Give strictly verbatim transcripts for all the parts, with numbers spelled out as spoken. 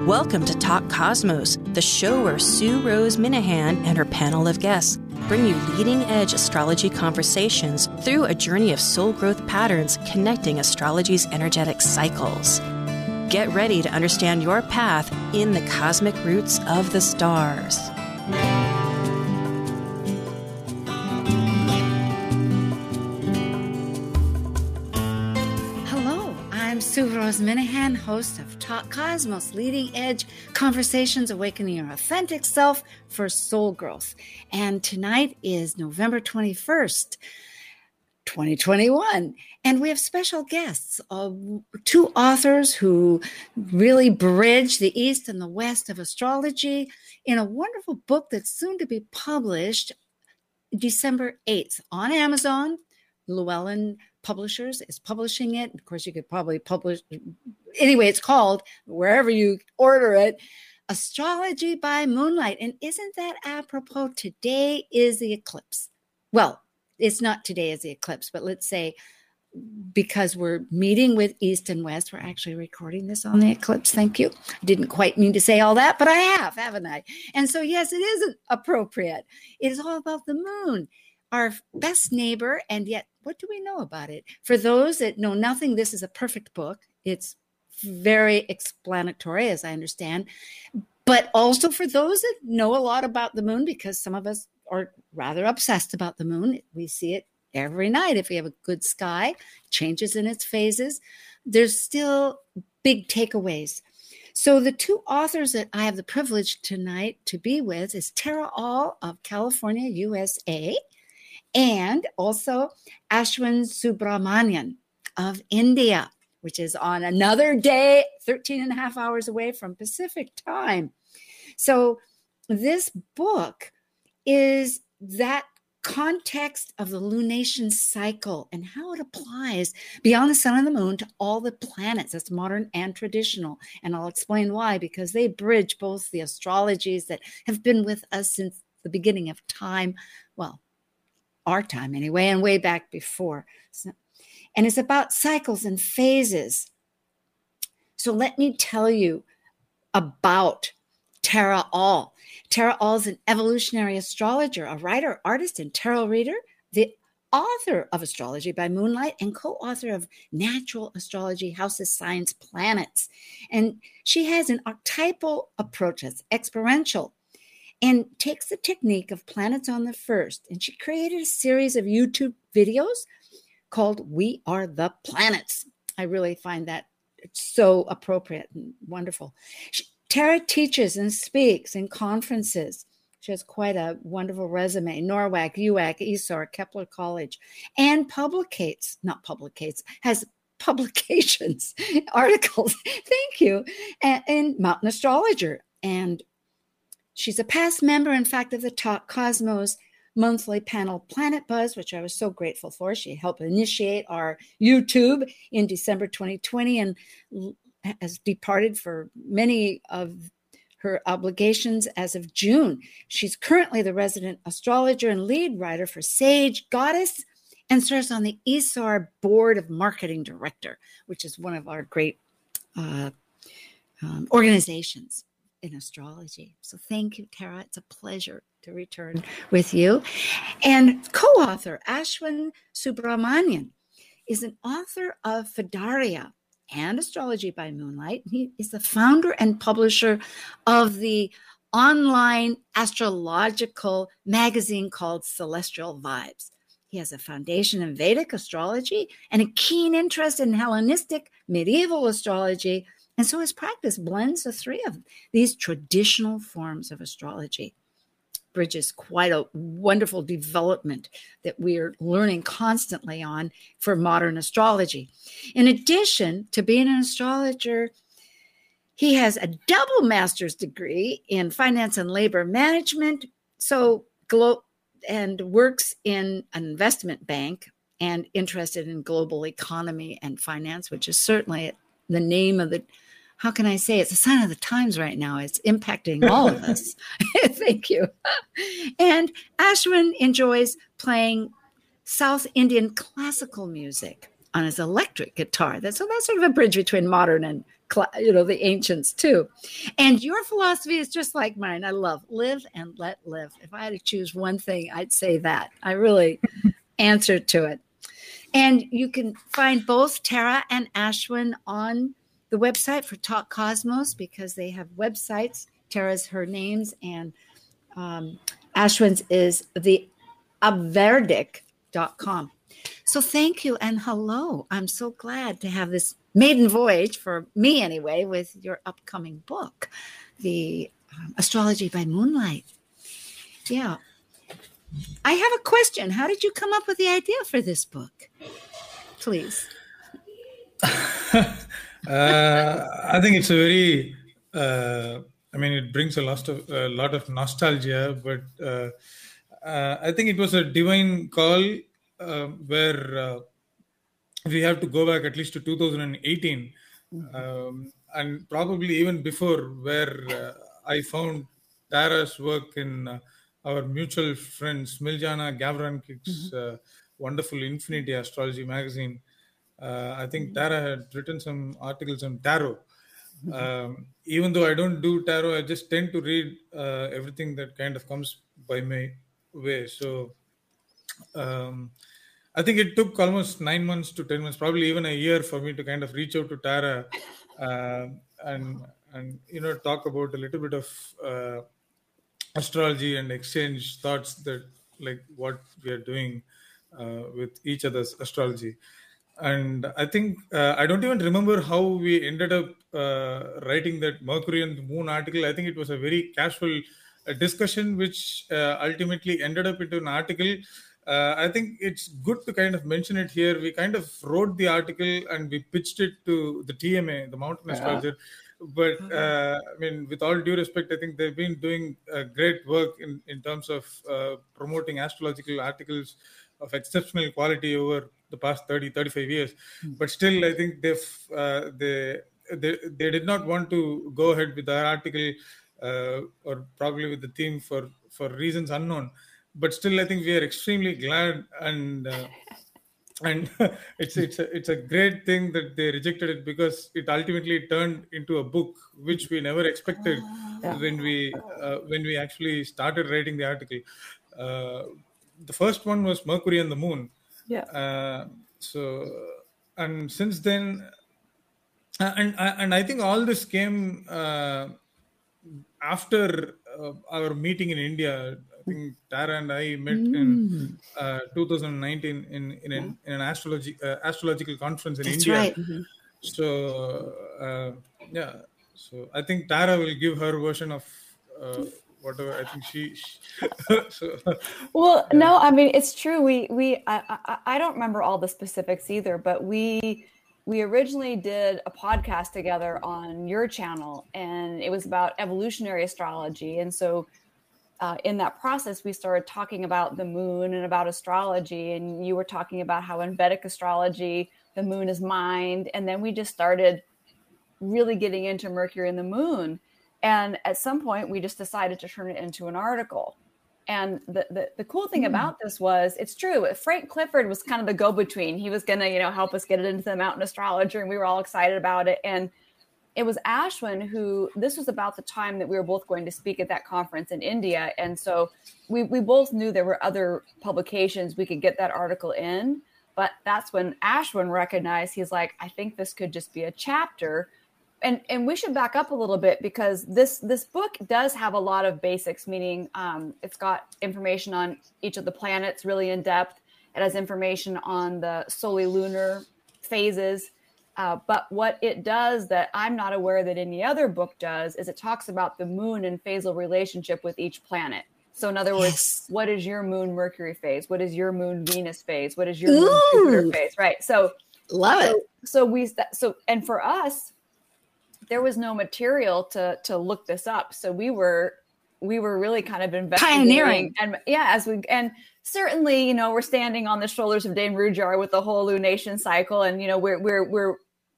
Welcome to Talk Cosmos, the show where Sue Rose Minahan and her panel of guests bring you leading-edge astrology conversations through a journey of soul growth patterns connecting astrology's energetic cycles. Get ready to understand your path in the cosmic roots of the stars. Sue Rose Minahan, host of Talk Cosmos, leading edge conversations, awakening your authentic self for soul growth. And tonight is November twenty-first, twenty twenty-one. And we have special guests, uh, two authors who really bridge the East and the West of astrology in a wonderful book that's soon to be published December eighth on Amazon. Llewellyn Publishers is publishing it. Of course, you could probably publish, anyway, it's called, wherever you order it, Astrology by Moonlight. And isn't that apropos? Today is the eclipse. Well, it's not today is the eclipse, but let's say because we're meeting with East and West, we're actually recording this on the eclipse. Thank you. I didn't quite mean to say all that, but I have, haven't I? And so, yes, it is appropriate. It is all about the moon, our best neighbor, and yet what do we know about it? For those that know nothing, this is a perfect book. It's very explanatory, as I understand. But also for those that know a lot about the moon, because some of us are rather obsessed about the moon. We see it every night. If we have a good sky, changes in its phases, there's still big takeaways. So the two authors that I have the privilege tonight to be with is Tara All of California, U S A, and also Ashwin Subramanian of India, which is on another day, thirteen and a half hours away from Pacific time. So this book is that context of the lunation cycle and how it applies beyond the sun and the moon to all the planets. That's modern and traditional. And I'll explain why, because they bridge both the astrologies that have been with us since the beginning of time. Well, our time anyway, and way back before. So, and it's about cycles and phases. So let me tell you about Tara All. Tara All is an evolutionary astrologer, a writer, artist, and tarot reader, the author of Astrology by Moonlight, and co-author of Natural Astrology, Houses, Signs, Planets. And she has an archetypal approach that's experiential, and takes the technique of planets on the first. And she created a series of YouTube videos called We Are the Planets. I really find that so appropriate and wonderful. She, Tara teaches and speaks in conferences. She has quite a wonderful resume, NORWAC, U A C, E S O R, Kepler College, and publicates, not publicates, has publications, articles, thank you, and, and Mountain Astrologer. And she's a past member, in fact, of the Talk Cosmos monthly panel Planet Buzz, which I was so grateful for. She helped initiate our YouTube in December twenty twenty and has departed for many of her obligations as of June. She's currently the resident astrologer and lead writer for Sage Goddess and serves on the E S O R Board of Marketing Director, which is one of our great uh, um, organizations in astrology. So thank you, Tara. It's a pleasure to return with you. And co-author Ashwin Subramanian is an author of Fedaria and Astrology by Moonlight. He is the founder and publisher of the online astrological magazine called Celestial Vibes. He has a foundation in Vedic astrology and a keen interest in Hellenistic medieval astrology. And so his practice blends the three of these traditional forms of astrology. Bridges quite a wonderful development that we are learning constantly on for modern astrology. In addition to being an astrologer, he has a double master's degree in finance and labor management, so glo- and works in an investment bank and interested in global economy and finance, which is certainly the name of the, how can I say, it's a sign of the times right now. It's impacting all of us. Thank you. And Ashwin enjoys playing South Indian classical music on his electric guitar. That's, so that's sort of a bridge between modern and you know, the ancients too. And your philosophy is just like mine. I love live and let live. If I had to choose one thing, I'd say that. I really answered to it. And you can find both Tara and Ashwin on the website for Talk Cosmos, because they have websites. Tara's her names, and um, Ashwin's is the averdic dot com. So thank you and hello. I'm so glad to have this maiden voyage, for me anyway, with your upcoming book, The um, Astrology by Moonlight. Yeah. I have a question. How did you come up with the idea for this book? Please. uh, I think it's a very, uh, I mean, it brings a lot of, a lot of nostalgia, but uh, uh, I think it was a divine call uh, where uh, we have to go back at least to two thousand eighteen, mm-hmm. um, and probably even before, where uh, I found Tara's work in uh, our mutual friend Smiljana Gavrankic's mm-hmm. uh, wonderful Infinity Astrology magazine. Uh, I think Tara had written some articles on tarot. Mm-hmm. Um, even though I don't do tarot, I just tend to read uh, everything that kind of comes by my way. So um, I think it took almost nine months to ten months, probably even a year, for me to kind of reach out to Tara uh, and and you know talk about a little bit of uh, astrology and exchange thoughts that like what we are doing uh, with each other's astrology. And I think uh, I don't even remember how we ended up uh, writing that Mercury and the Moon article. I think it was a very casual uh, discussion, which uh, ultimately ended up into an article. Uh, I think it's good to kind of mention it here. We kind of wrote the article and we pitched it to the T M A, the Mountain Astrologer. Yeah. But uh, I mean, with all due respect, I think they've been doing uh, great work in, in terms of uh, promoting astrological articles of exceptional quality over the past thirty, thirty-five years. Mm-hmm. But still, I think they've, uh, they, they they did not want to go ahead with our article uh, or probably with the theme for, for reasons unknown. But still, I think we are extremely glad, and uh, and it's it's a, it's a great thing that they rejected it, because it ultimately turned into a book, which we never expected yeah. when we uh, when we actually started writing the article. Uh, the first one was Mercury and the Moon. Yeah. Uh, so and since then, and and I think all this came uh, after uh, our meeting in India. I think Tara and I met mm. in uh, two thousand nineteen in in an, in an astrology uh, astrological conference in That's India. Right. Mm-hmm. So uh, yeah, so I think Tara will give her version of uh, whatever I think she. she so, well, yeah. no, I mean it's true. We we I, I I don't remember all the specifics either, but we. We originally did a podcast together on your channel, and it was about evolutionary astrology. And so uh, in that process, we started talking about the moon and about astrology. And you were talking about how in Vedic astrology, the moon is mind. And then we just started really getting into Mercury and the moon. And at some point, we just decided to turn it into an article. And the, the, the cool thing mm. about this was, it's true. Frank Clifford was kind of the go-between. He was going to, you know, help us get it into the Mountain Astrologer, and we were all excited about it. And it was Ashwin who, this was about the time that we were both going to speak at that conference in India. And so we, we both knew there were other publications we could get that article in. But that's when Ashwin recognized, he's like, I think this could just be a chapter. And and we should back up a little bit, because this this book does have a lot of basics, meaning um, it's got information on each of the planets really in depth. It has information on the solilunar phases. Uh, but what it does that I'm not aware that any other book does is it talks about the moon and phasal relationship with each planet. So in other words, yes. What is your moon Mercury phase? What is your moon Venus phase? What is your Ooh. moon Jupiter phase? Right. So love so, it. So we so and for us, there was no material to to look this up. So we were we were really kind of investigating. Pioneering. And yeah, as we and certainly, you know, we're standing on the shoulders of Dane Rudhyar with the whole lunation cycle. And, you know, we're we're we're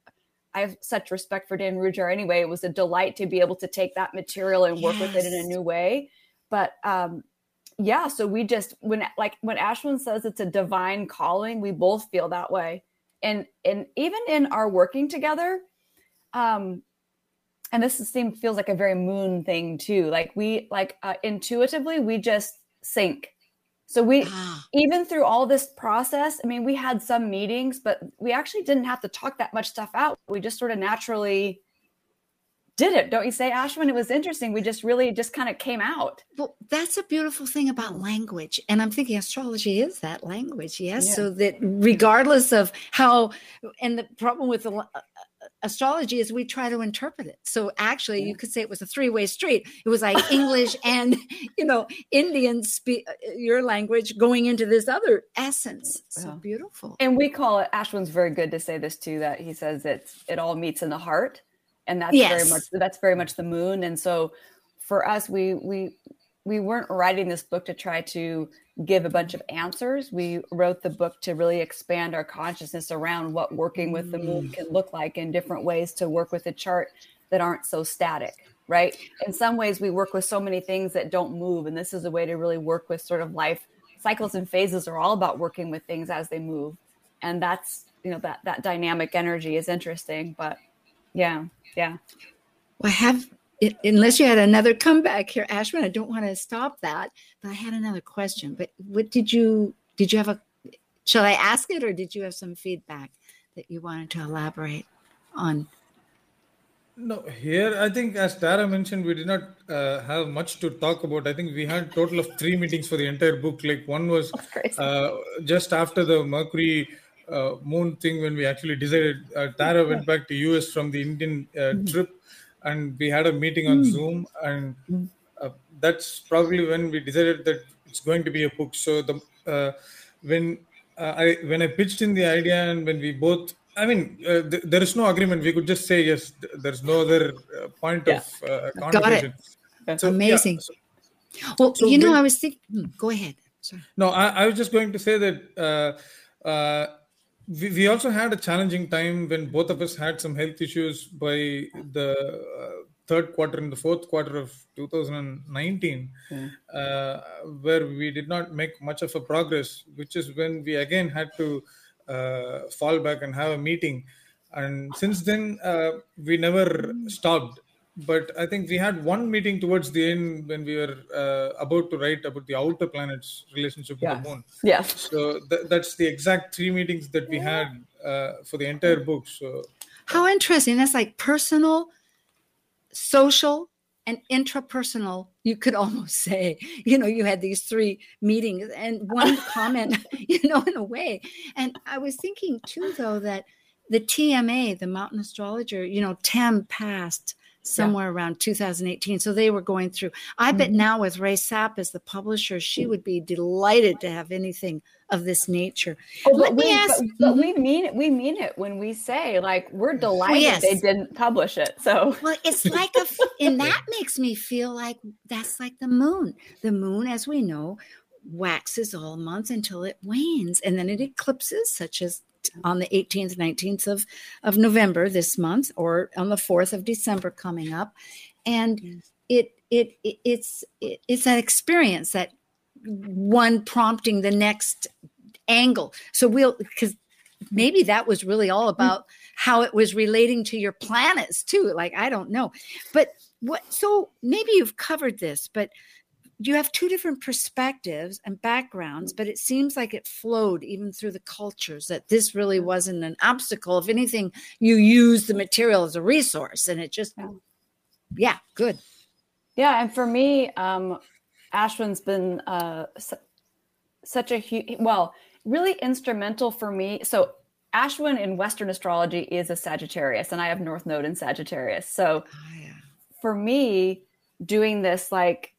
I have such respect for Dane Rudhyar anyway. It was a delight to be able to take that material and work yes. with it in a new way. But um yeah, so we just when like when Ashwin says it's a divine calling, we both feel that way. And and even in our working together, um, and this seems feels like a very moon thing too. Like we like uh, intuitively, we just sync. So we, ah. even through all this process, I mean, we had some meetings, but we actually didn't have to talk that much stuff out. We just sort of naturally did it. Don't you say, Ashwin? It was interesting. We just really just kind of came out. Well, that's a beautiful thing about language. And I'm thinking astrology is that language. Yes. Yeah. So that regardless of how, and the problem with the uh, astrology is we try to interpret it. So actually yeah. you could say it was a three-way street. It was like English and, you know, Indian speak your language going into this other essence. So yeah. beautiful. And we call it, Ashwin's very good to say this too, that he says that it all meets in the heart. And that's yes. very much, that's very much the moon. And so for us, we, we, we weren't writing this book to try to give a bunch of answers. We wrote the book to really expand our consciousness around what working with the moon can look like in different ways to work with a chart that aren't so static, right? In some ways, we work with so many things that don't move. And this is a way to really work with sort of life cycles and phases are all about working with things as they move. And that's, you know, that, that dynamic energy is interesting, but yeah, yeah. Well, I have, it, unless you had another comeback here, Ashwin, I don't want to stop that, but I had another question. But what did you, did you have a, shall I ask it or did you have some feedback that you wanted to elaborate on? No, here, I think as Tara mentioned, we did not uh, have much to talk about. I think we had a total of three meetings for the entire book. Like one was uh, just after the Mercury uh, moon thing when we actually decided, uh, Tara went back to U S from the Indian uh, mm-hmm. trip. And we had a meeting on mm. Zoom, and uh, that's probably when we decided that it's going to be a book. So the uh, when uh, I when I pitched in the idea, and when we both, I mean, uh, th- there is no agreement. We could just say yes. Th- there's no other uh, point yeah. of uh, conversation. Got it. So, amazing. Yeah, so, well, so you know, when, I was thinking. Hmm, go ahead. Sorry. No, I, I was just going to say that. Uh, uh, We, we also had a challenging time when both of us had some health issues by the uh, third quarter and the fourth quarter of two thousand nineteen, mm. uh, where we did not make much of a progress, which is when we again had to uh, fall back and have a meeting. And since then, uh, we never stopped. But I think we had one meeting towards the end when we were uh, about to write about the outer planets' relationship yeah. with the moon. Yeah. So th- that's the exact three meetings that we had uh, for the entire book. So how interesting! That's like personal, social, and intrapersonal. You could almost say, you know, you had these three meetings and one comment, you know, in a way. And I was thinking too, though, that the T M A, the Mountain Astrologer, you know, Tem passed somewhere yeah. around two thousand eighteen. So they were going through. I mm-hmm. bet now with Ray Sapp as the publisher, she would be delighted to have anything of this nature. Oh, Let me we, ask. But, but we mean it. We mean it when we say like we're delighted well, yes. they didn't publish it. So well, it's like a, and that makes me feel like that's like the moon. The moon, as we know, waxes all months until it wanes, and then it eclipses, such as on the eighteenth, nineteenth of, of November this month, or on the fourth of December coming up. And yes. it, it, it, it's, it, it's that experience, that one prompting the next angle. So we'll, because maybe that was really all about how it was relating to your planets too. Like, I don't know, but what, so maybe you've covered this, but you have two different perspectives and backgrounds, but it seems like it flowed even through the cultures, that this really wasn't an obstacle. If anything, you use the material as a resource, and it just, yeah, yeah good. Yeah. And for me, um, Ashwin's been uh, su- such a huge, well, really instrumental for me. So Ashwin in Western astrology is a Sagittarius, and I have North Node in Sagittarius. So oh, yeah. for me, doing this, like,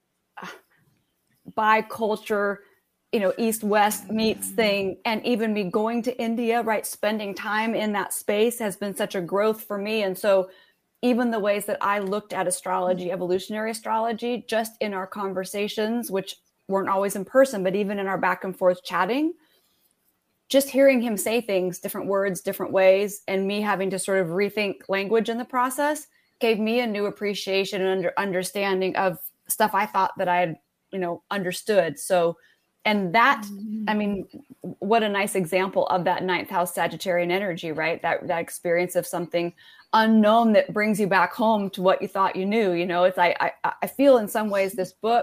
by culture, you know, East West meets thing, and even me going to India, right, spending time in that space has been such a growth for me. And so even the ways that I looked at astrology, evolutionary astrology, just in our conversations, which weren't always in person, but even in our back and forth chatting, just hearing him say things, different words, different ways, and me having to sort of rethink language in the process gave me a new appreciation and under, understanding of stuff I thought that I had, you know, understood. So and that, I mean, what a nice example of that ninth house Sagittarian energy, right? That that experience of something unknown that brings you back home to what you thought you knew. You know, it's I I, I feel in some ways this book,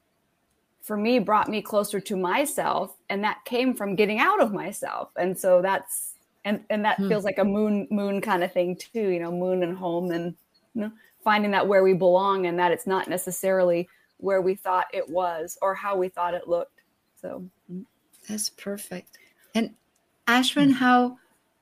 for me, brought me closer to myself, and that came from getting out of myself. And so that's and and that hmm. feels like a moon moon kind of thing too. You know, moon and home, and you know, finding that where we belong, and that it's not necessarily where we thought it was or how we thought it looked. So that's perfect. And Ashwin, how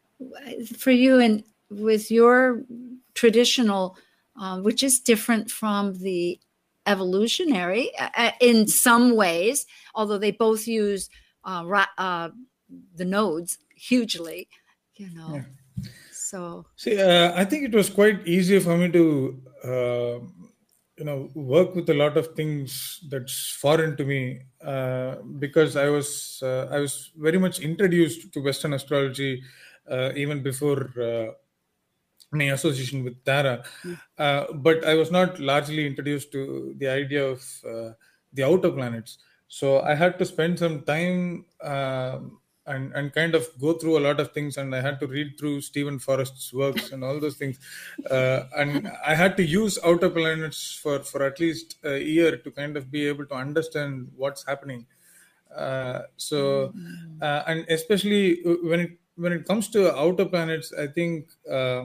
for you and with your traditional, uh, which is different from the evolutionary uh, in some ways, although they both use uh, ra- uh, the nodes hugely, you know. Yeah. So, see, uh, I think it was quite easy for me to, uh, you know, work with a lot of things that's foreign to me uh, because I was uh, I was very much introduced to Western astrology uh, even before uh, my association with Tara, uh, but I was not largely introduced to the idea of uh, the outer planets. So I had to spend some time uh, and and kind of go through a lot of things, and I had to read through Stephen Forrest's works and all those things, uh, and I had to use outer planets for for at least a year to kind of be able to understand what's happening. Uh, so uh, and especially when it when it comes to outer planets, I think. Uh,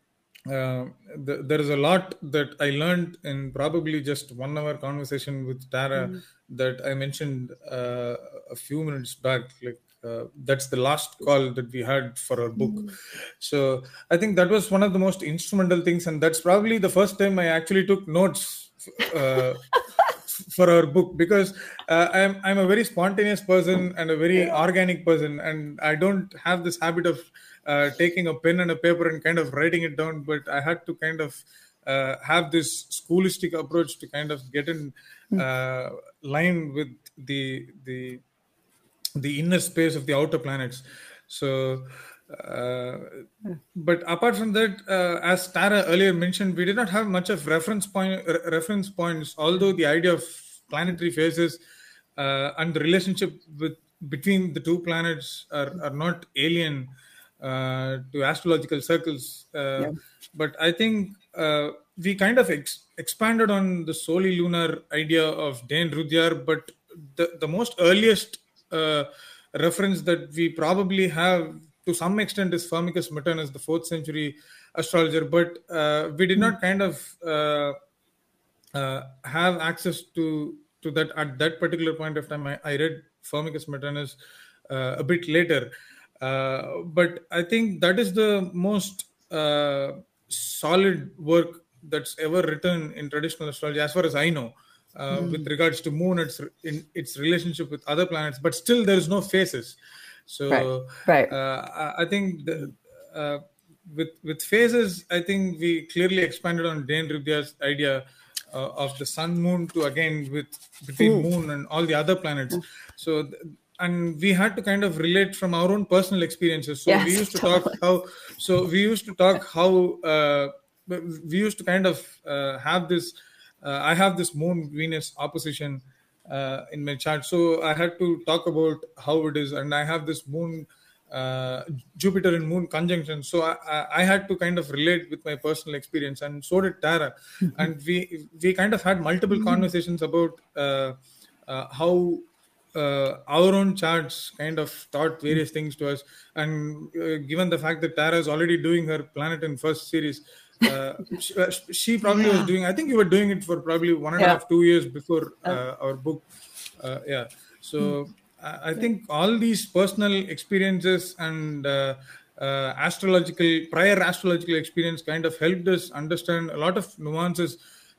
Uh, th- there is a lot that I learned in probably just one hour conversation with Tara mm. that I mentioned uh, a few minutes back. Like uh, that's the last call that we had for our book. Mm. So I think that was one of the most instrumental things, and that's probably the first time I actually took notes uh, for our book, because uh, I'm I'm a very spontaneous person and a very yeah. organic person, and I don't have this habit of Uh, taking a pen and a paper and kind of writing it down, but I had to kind of uh, have this schoolistic approach to kind of get in uh, line with the the the inner space of the outer planets. So, uh, but apart from that, uh, as Tara earlier mentioned, we did not have much of reference point re- reference points. Although the idea of planetary phases uh, and the relationship with between the two planets are, are not alien Uh, to astrological circles, uh, yeah. but I think uh, we kind of ex- expanded on the solely lunar idea of Dane Rudhyar, but the, the most earliest uh, reference that we probably have to some extent is Firmicus Maternus, the fourth century astrologer, but uh, we did not kind of uh, uh, have access to to that at that particular point of time. I, I read Firmicus Maternus uh, a bit later. Uh, but I think that is the most uh, solid work that's ever written in traditional astrology, as far as I know, uh, mm. with regards to moon, its in its relationship with other planets. But still, there is no phases. So right. Right. Uh, I think the, uh, with with phases, I think we clearly expanded on Dane Rudhyar's idea uh, of the sun moon to again with between Ooh. moon and all the other planets. Mm. So. Th- And we had to kind of relate from our own personal experiences. So yes, we used to totally. talk how. So we used to talk how. Uh, we used to kind of uh, have this. Uh, I have this Moon Venus opposition uh, in my chart. So I had to talk about how it is, and I have this Moon, uh, Jupiter and Moon conjunction. So I, I had to kind of relate with my personal experience, and so did Tara. And we we kind of had multiple mm-hmm. conversations about uh, uh, how. Uh, our own charts kind of taught various things to us, and uh, given the fact that Tara is already doing her planet in first series, uh, she, uh, she probably yeah. was doing, I think you were doing it for probably one and yeah. a half two years before uh, our book uh, yeah so I, I think all these personal experiences and uh, uh, astrological prior astrological experience kind of helped us understand a lot of nuances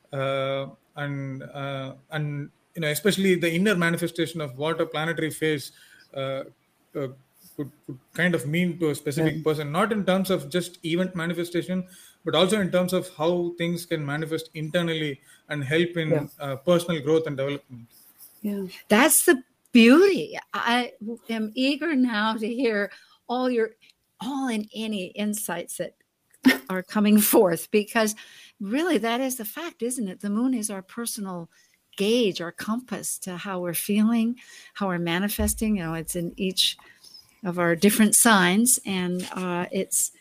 uh, and uh, and you know, especially the inner manifestation of what a planetary phase uh, uh, could, could kind of mean to a specific yeah. person, not in terms of just event manifestation, but also in terms of how things can manifest internally and help in yeah. uh, personal growth and development. Yeah, that's the beauty. I am eager now to hear all your, all and any insights that are coming forth, because really that is the fact, isn't it? The moon is our personal gauge, our compass to how we're feeling, how we're manifesting. You know, it's in each of our different signs, and uh, it's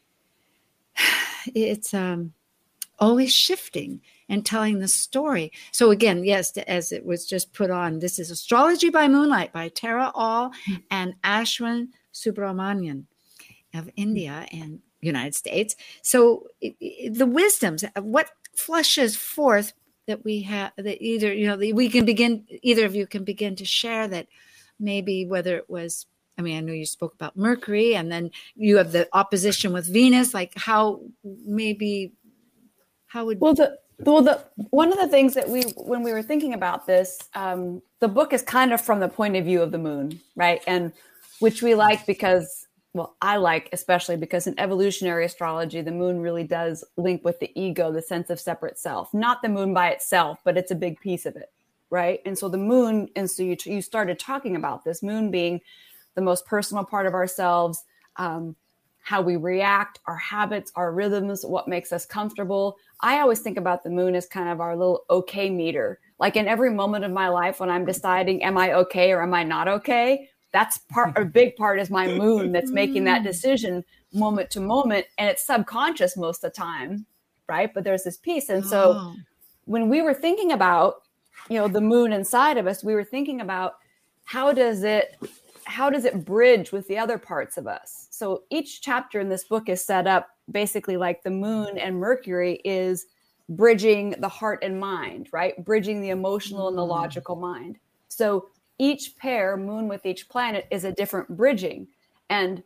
it's um, always shifting and telling the story. So again, yes, as it was just put on, this is Astrology by Moonlight by Tara All and Ashwin Subramanian of India and United States. So it, it, the wisdoms, what flushes forth that we have, that either, you know, we can begin, either of you can begin to share that maybe whether it was, I mean, I know you spoke about Mercury and then you have the opposition with Venus, like how maybe, how would... Well, the, well, the one of the things that we, when we were thinking about this, um, the book is kind of from the point of view of the moon, right? And which we like because, well, I like especially because in evolutionary astrology, the moon really does link with the ego, the sense of separate self, not the moon by itself, but it's a big piece of it, right? And so the moon, and so you, you started talking about this moon being the most personal part of ourselves, um, how we react, our habits, our rhythms, what makes us comfortable. I always think about the moon as kind of our little okay meter. Like in every moment of my life when I'm deciding, am I okay or am I not okay? That's part, a big part is my moon that's making that decision moment to moment. And it's subconscious most of the time, right? But there's this piece. And so oh. when we were thinking about, you know, the moon inside of us, we were thinking about how does it, how does it bridge with the other parts of us? So each chapter in this book is set up basically like the moon and Mercury is bridging the heart and mind, right? Bridging the emotional and the logical mind. So each pair, moon with each planet, is a different bridging. And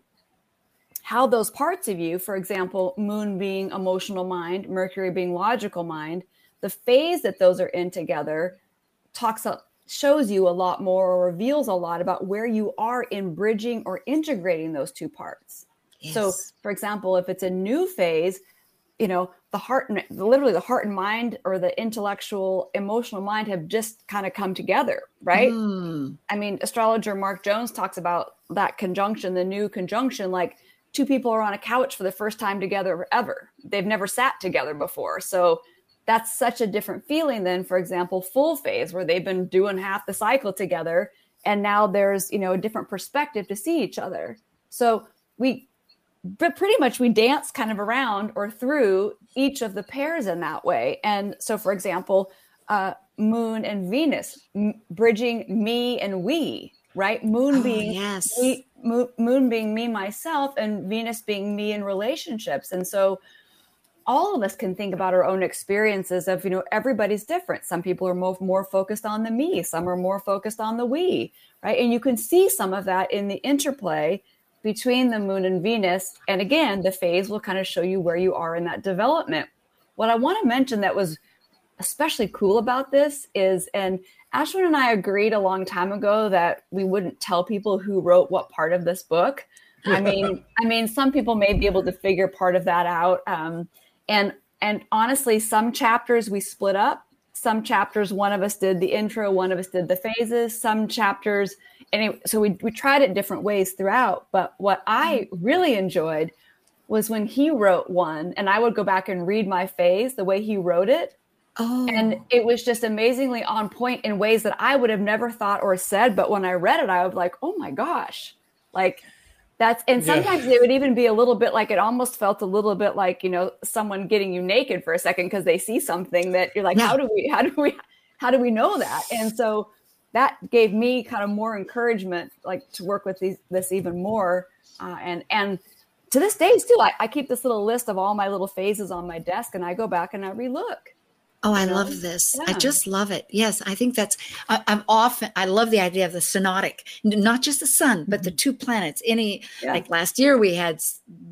how those parts of you, for example, moon being emotional mind, Mercury being logical mind, the phase that those are in together talks up, shows you a lot more or reveals a lot about where you are in bridging or integrating those two parts. Yes. So, for example, if it's a new phase, you know, the heart, and literally the heart and mind or the intellectual, emotional mind have just kind of come together, right? Mm. I mean, astrologer Mark Jones talks about that conjunction, the new conjunction, like two people are on a couch for the first time together ever. They've never sat together before. So that's such a different feeling than, for example, full phase where they've been doing half the cycle together. And now there's, you know, a different perspective to see each other. So we, but pretty much we dance kind of around or through each of the pairs in that way. And so, for example, uh, Moon and Venus, m- bridging me and we, right? Moon oh, being yes. me, moon, moon being me, myself, and Venus being me in relationships. And so all of us can think about our own experiences of, you know, everybody's different. Some people are more, more focused on the me, some are more focused on the we, right? And you can see some of that in the interplay between the moon and Venus. And again, the phase will kind of show you where you are in that development. What I want to mention that was especially cool about this is, and Ashwin and I agreed a long time ago that we wouldn't tell people who wrote what part of this book. I mean, I mean, some people may be able to figure part of that out. Um, and, and honestly, some chapters we split up. Some chapters, one of us did the intro, one of us did the phases, some chapters. And it, so we, we tried it different ways throughout. But what I really enjoyed was when he wrote one and I would go back and read my phase, the way he wrote it. Oh. And it was just amazingly on point in ways that I would have never thought or said. But when I read it, I was like, oh my gosh, like that's, and sometimes yeah. it would even be a little bit like, it almost felt a little bit like, you know, someone getting you naked for a second because they see something that you're like, yeah. how do we, how do we, how do we know that? And so that gave me kind of more encouragement, like to work with these, this even more. Uh, and, and to this day still, I, I keep this little list of all my little phases on my desk and I go back and I relook. Oh, I love this. Yeah. I just love it. Yes, I think that's, I, I'm often, I love the idea of the synodic, not just the sun, but the two planets. Any, yeah. like last year we had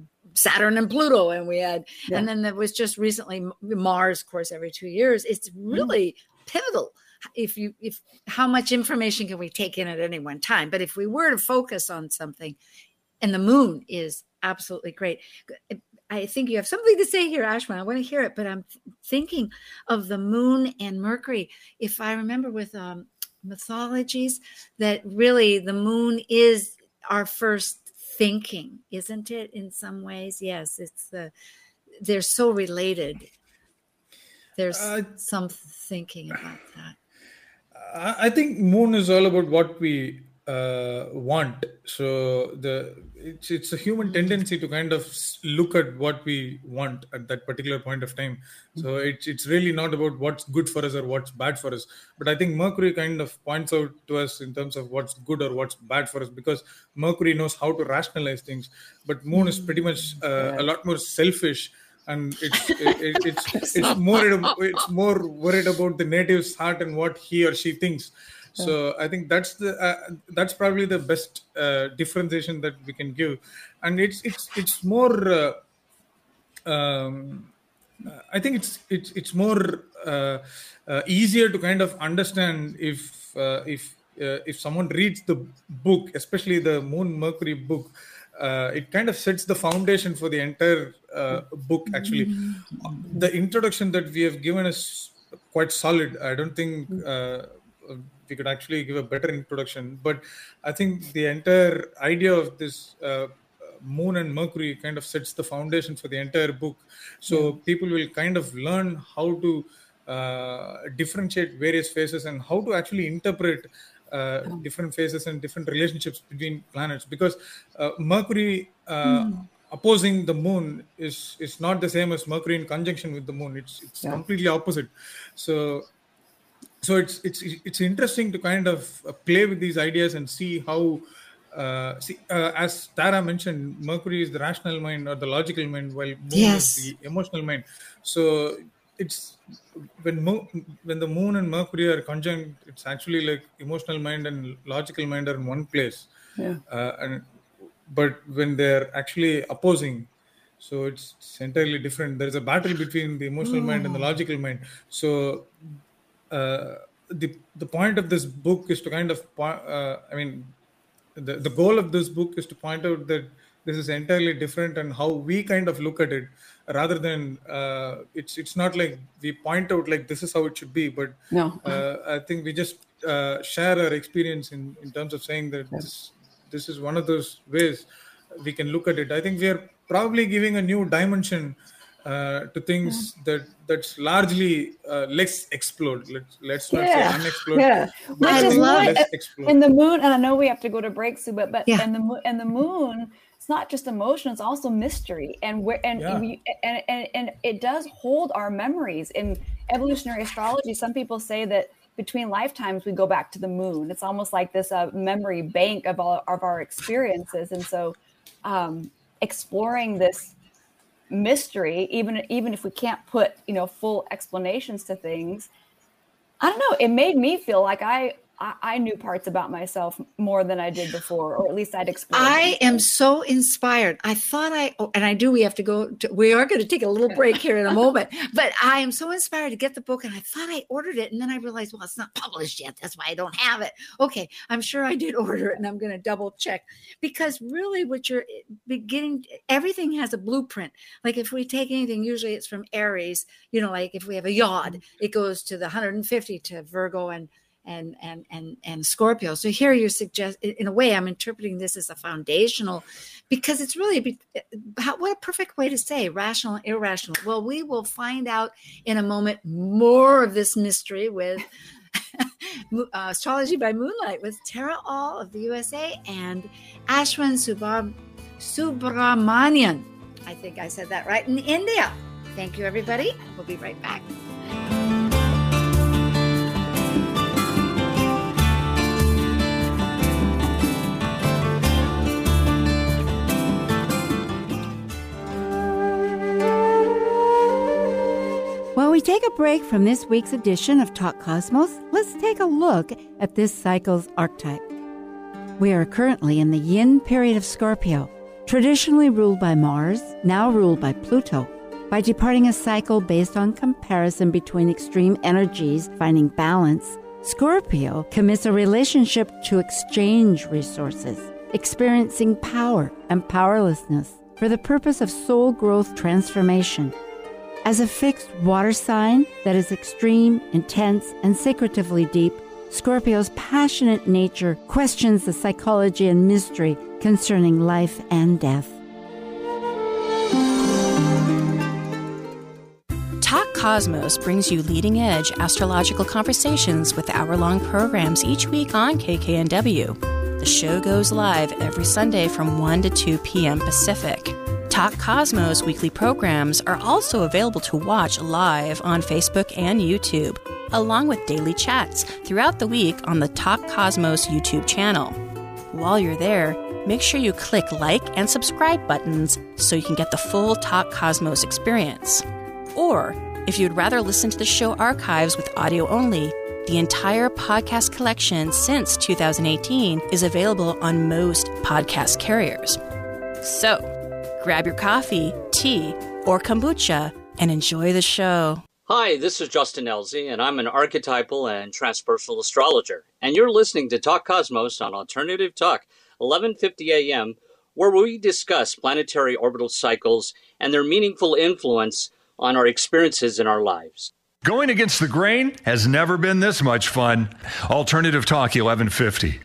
Saturn and Pluto and we had, yeah. and then there was just recently Mars, of course, every two years. It's really mm-hmm. pivotal. If you, if how much information can we take in at any one time? But if we were to focus on something, and the moon is absolutely great. I think you have something to say here, Ashwin. I want to hear it, but I'm th- thinking of the moon and Mercury. If I remember with um, mythologies, that really the moon is our first thinking, isn't it? In some ways, yes. It's the they're so related. There's uh, some thinking about that. I think moon is all about what we uh, want. So the it's it's a human tendency to kind of look at what we want at that particular point of time. So it's it's really not about what's good for us or what's bad for us. But I think Mercury kind of points out to us in terms of what's good or what's bad for us, because Mercury knows how to rationalize things. But moon is pretty much uh, a lot more selfish. And it's it, it, it's it's more it's more worried about the native's heart and what he or she thinks. So I think that's the uh, that's probably the best uh, differentiation that we can give, and it's it's it's more. Uh, um, I think it's it's it's more uh, uh, easier to kind of understand if uh, if uh, if someone reads the book, especially the Moon Mercury book. Uh, it kind of sets the foundation for the entire uh, book, actually. Mm-hmm. The introduction that we have given is quite solid. I don't think uh, we could actually give a better introduction. But I think the entire idea of this uh, Moon and Mercury kind of sets the foundation for the entire book. So yeah. people will kind of learn how to uh, differentiate various phases and how to actually interpret Uh, different phases and different relationships between planets, because uh, Mercury uh, mm. opposing the moon is is not the same as Mercury in conjunction with the moon. It's it's yeah. completely opposite. So so it's it's it's interesting to kind of play with these ideas and see how uh, see uh, as Tara mentioned, Mercury is the rational mind or the logical mind, while moon yes. is the emotional mind. So it's when mo- when the moon and Mercury are conjunct, it's actually like emotional mind and logical mind are in one place. Yeah. Uh, and but when they're actually opposing, so it's, it's entirely different. There is a battle between the emotional oh. mind and the logical mind. So uh, the the point of this book is to kind of uh, I mean the the goal of this book is to point out that this is entirely different and how we kind of look at it, rather than uh, it's it's not like we point out like this is how it should be, but no. uh, I think we just uh, share our experience in, in terms of saying that yes. this this is one of those ways we can look at it. I think we are probably giving a new dimension uh, to things yeah. that that's largely uh, less explored. Let's let's not yeah. say unexplored. Yeah, which is less what, explored. And the moon, and I know we have to go to break soon, but but yeah. and the and the moon. It's not just emotion; it's also mystery, and where and yeah. we, and, and and it does hold our memories. In evolutionary astrology, some people say that between lifetimes we go back to the moon. It's almost like this uh, memory bank of all of our experiences, and so um, exploring this mystery, even even if we can't put you know full explanations to things, I don't know. It made me feel like I. I knew parts about myself more than I did before, or at least I'd explored. I am so inspired. I thought I, oh, and I do, we have to go, to, we are going to take a little break here in a moment, but I am so inspired to get the book, and I thought I ordered it, and then I realized, well, it's not published yet. That's why I don't have it. Okay, I'm sure I did order it, and I'm going to double check, because really what you're beginning, everything has a blueprint. Like if we take anything, usually it's from Aries, you know, like if we have a yod, it goes to the one hundred fifty to Virgo and And, and and and Scorpio. So here you suggest, in a way, I'm interpreting this as a foundational, because it's really, how, what a perfect way to say rational, irrational. Well, we will find out in a moment more of this mystery with uh, Astrology by Moonlight with Tara All of the U S A and Ashwin Subram- Subramanian. I think I said that right, in India. Thank you, everybody. We'll be right back. While we take a break from this week's edition of Talk Cosmos, let's take a look at this cycle's archetype. We are currently in the yin period of Scorpio, traditionally ruled by Mars, now ruled by Pluto. By departing a cycle based on comparison between extreme energies finding balance, Scorpio commits a relationship to exchange resources, experiencing power and powerlessness for the purpose of soul growth transformation. As a fixed water sign that is extreme, intense, and secretively deep, Scorpio's passionate nature questions the psychology and mystery concerning life and death. Talk Cosmos brings you leading-edge astrological conversations with hour-long programs each week on K K N W. The show goes live every Sunday from one to two p.m. Pacific. Talk Cosmos weekly programs are also available to watch live on Facebook and YouTube, along with daily chats throughout the week on the Talk Cosmos YouTube channel. While you're there, make sure you click like and subscribe buttons so you can get the full Talk Cosmos experience. Or, if you'd rather listen to the show archives with audio only, the entire podcast collection since two thousand eighteen is available on most podcast carriers. So, grab your coffee, tea, or kombucha and enjoy the show. Hi, this is Justin Elzy, and I'm an archetypal and transpersonal astrologer. And you're listening to Talk Cosmos on Alternative Talk, eleven fifty a.m., where we discuss planetary orbital cycles and their meaningful influence on our experiences in our lives. Going against the grain has never been this much fun. Alternative Talk, eleven fifty.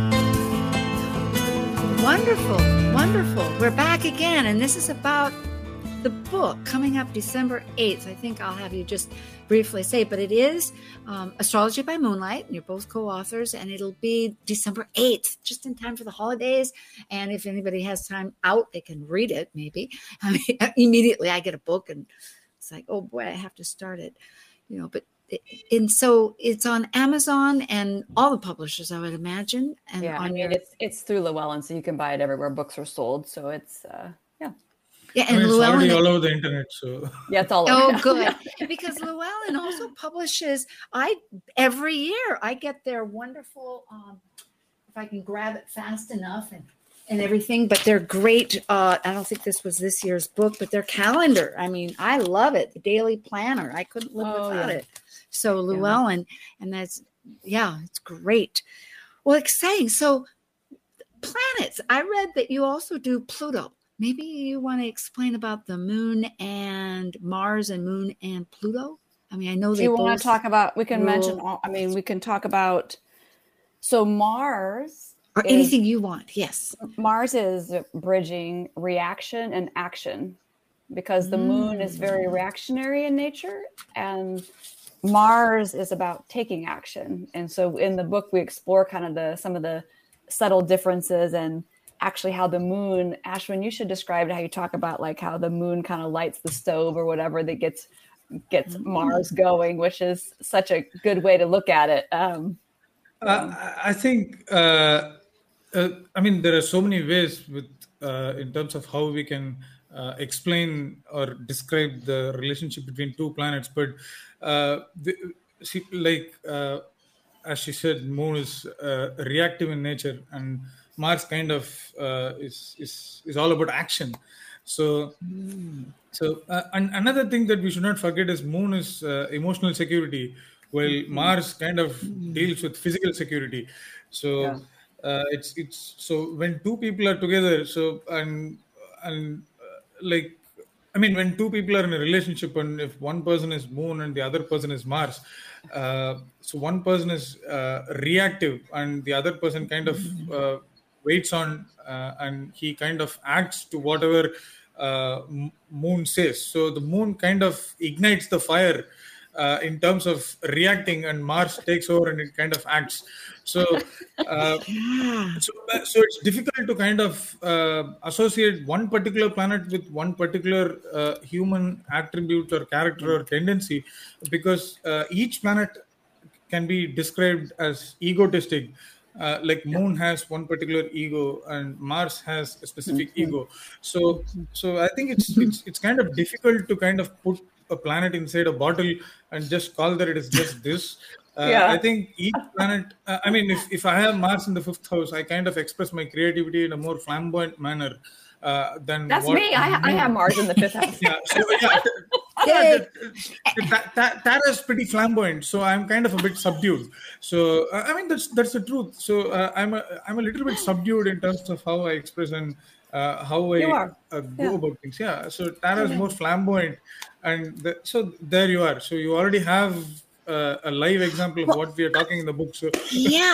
Wonderful, wonderful. We're back again, and this is about the book coming up December eighth. I think I'll have you just briefly say, but it is um, Astrology by Moonlight, and you're both co-authors, and it'll be December eighth, just in time for the holidays. And if anybody has time out, they can read it, maybe. I mean, immediately I get a book, and it's like, oh boy, I have to start it, you know, but and so it's on Amazon and all the publishers, I would imagine. And yeah, on I mean, your... it's it's through Llewellyn, so you can buy it everywhere books are sold. So it's, uh, yeah. Yeah, I and mean, it's Llewellyn, already all over the internet, so Yeah, it's all oh, over. good, because Llewellyn also publishes. I every year I get their wonderful. Um, if I can grab it fast enough and and everything, but they're great. Uh, I don't think this was this year's book, but their calendar. I mean, I love it. The daily planner. I couldn't live Oh, without yeah. it. So Llewellyn, and that's yeah, it's great. Well, exciting. So planets. I read that you also do Pluto. Maybe you want to explain about the moon and Mars and moon and Pluto. I mean, I know Do they you both want to talk about, we can rule- mention, all, I mean, we can talk about, so Mars, or is- anything you want. Yes. Mars is bridging reaction and action because the moon is very reactionary in nature and Mars is about taking action. And so in the book, we explore kind of the, some of the subtle differences and actually how the moon, Ashwin, you should describe how you talk about like how the moon kind of lights the stove or whatever that gets, gets mm-hmm. Mars going, which is such a good way to look at it. Um, uh, I think, uh, uh, I mean, there are so many ways with, uh, in terms of how we can uh, explain or describe the relationship between two planets. But uh, the, see, like, uh, as she said, moon is uh, reactive in nature and Mars kind of uh, is, is is all about action. So, mm. so uh, and another thing that we should not forget is moon is uh, emotional security, while mm-hmm. Mars kind of mm-hmm. deals with physical security. So, yeah. uh, it's it's so when two people are together, so and and uh, like I mean, when two people are in a relationship, and if one person is moon and the other person is Mars, uh, so one person is uh, reactive and the other person kind of uh, waits on uh, and he kind of acts to whatever uh, moon says. So the moon kind of ignites the fire uh, in terms of reacting, and Mars takes over and it kind of acts. So, uh, so, so it's difficult to kind of uh, associate one particular planet with one particular uh, human attribute or character or tendency, because uh, each planet can be described as egotistic. Uh, like moon has one particular ego and Mars has a specific mm-hmm. ego. So, so I think it's it's it's kind of difficult to kind of put a planet inside a bottle and just call that it is just this. Uh, yeah. I think each planet, uh, I mean, if, if I have Mars in the fifth house, I kind of express my creativity in a more flamboyant manner uh, than That's what me. I, I have Mars in the fifth house. yeah, so, yeah, yeah that, that, that, that is pretty flamboyant. So I'm kind of a bit subdued. So, uh, I mean, that's that's the truth. So uh, I'm, a, I'm a little bit subdued in terms of how I express and uh, how I uh, go yeah. about things. Yeah. So Tara is more flamboyant. And the, so there you are. So you already have Uh, a live example of well, what we are talking in the book. So yeah,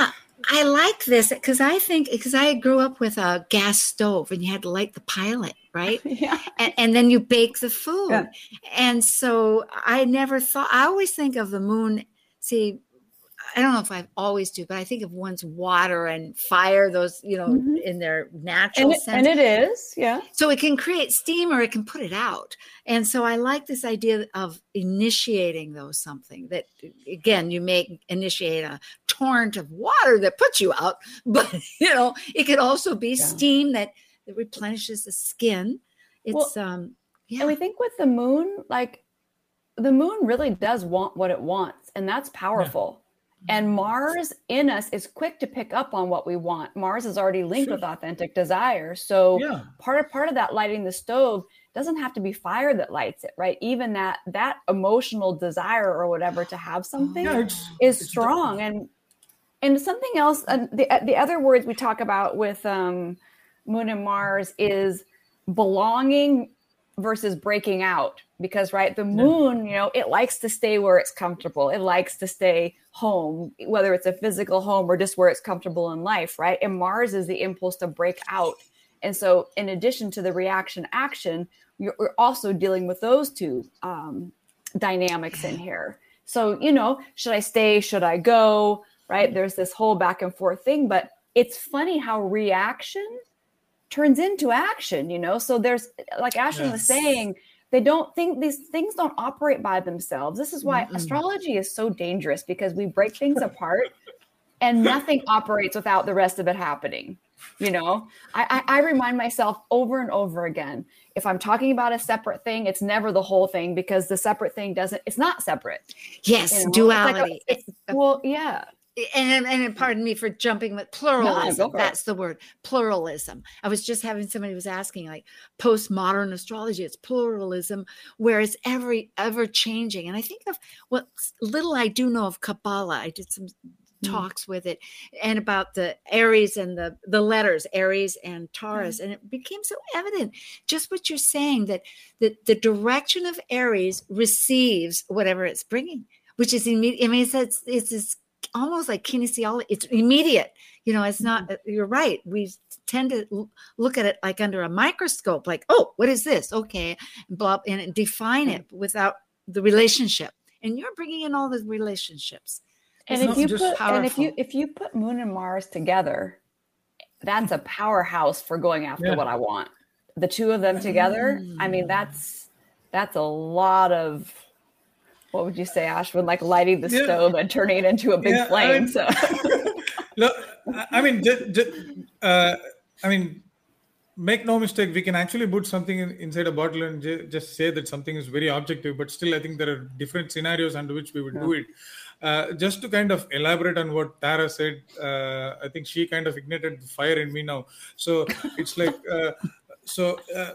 I like this because I think, because I grew up with a gas stove and you had to light the pilot, right? Yeah. And, and then you bake the food. Yeah. And so I never thought, I always think of the moon. See, I don't know if I always do, but I think of one's water and fire, those, you know, mm-hmm. in their natural and it, sense. And it is, yeah. So it can create steam or it can put it out. And so I like this idea of initiating those something that, again, you may initiate a torrent of water that puts you out, but, you know, it could also be yeah. steam that, that replenishes the skin. It's, well, um, yeah. And we think with the moon, like the moon really does want what it wants, and that's powerful. Yeah. And Mars in us is quick to pick up on what we want. Mars is already linked sure. with authentic desire. So yeah. part of part of that lighting the stove doesn't have to be fire that lights it, right? Even that that emotional desire or whatever to have something yeah, it's, is it's strong. Different. And and something else, uh, the the other words we talk about with um, Moon and Mars is belonging versus breaking out. Because, right, the moon, you know, it likes to stay where it's comfortable. It likes to stay home, whether it's a physical home or just where it's comfortable in life, right? And Mars is the impulse to break out. And so in addition to the reaction action, we're also dealing with those two um, dynamics in here. So, you know, should I stay? Should I go? Right? There's this whole back and forth thing. But it's funny how reaction turns into action, you know? So there's, like Ashwin yes. was saying, they don't think these things don't operate by themselves. This is why mm-mm. astrology is so dangerous, because we break things apart and nothing operates without the rest of it happening. You know, I, I, I remind myself over and over again, if I'm talking about a separate thing, it's never the whole thing, because the separate thing doesn't, it's not separate. Yes, you know? duality. It's like a, it's, well, yeah. And, and pardon me for jumping with pluralism. No, that's the word, pluralism. I was just having somebody was asking, like, postmodern astrology, it's pluralism, where it's every ever changing. And I think of what little I do know of Kabbalah. I did some talks with it, and about the Aries and the the letters Aries and Taurus, mm-hmm. and it became so evident just what you're saying, that the, the direction of Aries receives whatever it's bringing, which is immediate. I mean, it's it's, it's this almost like kinesiology. It's immediate. You know, it's not, you're right. We tend to look at it like under a microscope, like, oh, what is this? Okay. And blah, and define it without the relationship. And you're bringing in all the relationships. And if you put, and if you, if you put Moon and Mars together, that's a powerhouse for going after yeah. what I want. The two of them together. I mean, that's, that's a lot of, what would you say, Ashwin? Like lighting the yeah. stove and turning it into a big yeah, flame. I mean, so, look, I mean, just, just, uh, I mean, make no mistake. We can actually put something in, inside a bottle and j- just say that something is very objective. But still, I think there are different scenarios under which we would yeah. do it. Uh, just to kind of elaborate on what Tara said, uh, I think she kind of ignited the fire in me now. So it's like, uh, so. Uh,